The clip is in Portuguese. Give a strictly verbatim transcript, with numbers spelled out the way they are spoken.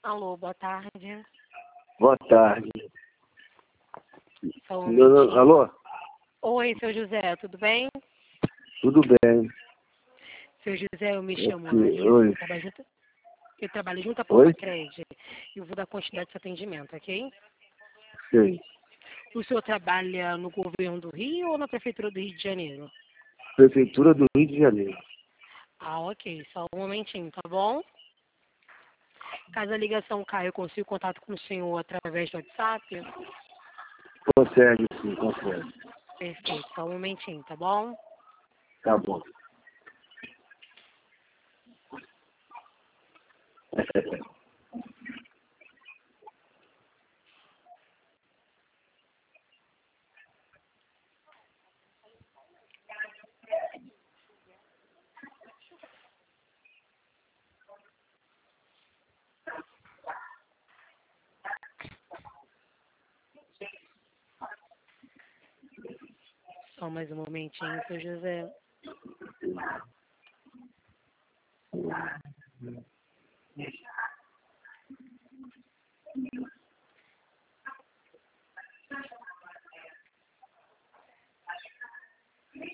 Alô, boa tarde. Boa tarde. Só um Meu- minutinho. Alô? Oi, seu José, tudo bem? Tudo bem. Seu José, eu me chamo Aqui, Larissa, oi. eu trabalho junto, eu trabalho junto à Oi? Portacred e eu vou dar quantidade de seu atendimento, ok? Sei. O senhor trabalha no governo do Rio ou na Prefeitura do Rio de Janeiro? Prefeitura do Rio de Janeiro. Ah, ok, só um momentinho, tá bom? Caso a ligação caia, eu consigo contato com o senhor através do WhatsApp? Consegue sim, consegue. Perfeito, só um momentinho, tá bom? Tá bom. Só mais um momentinho, seu José.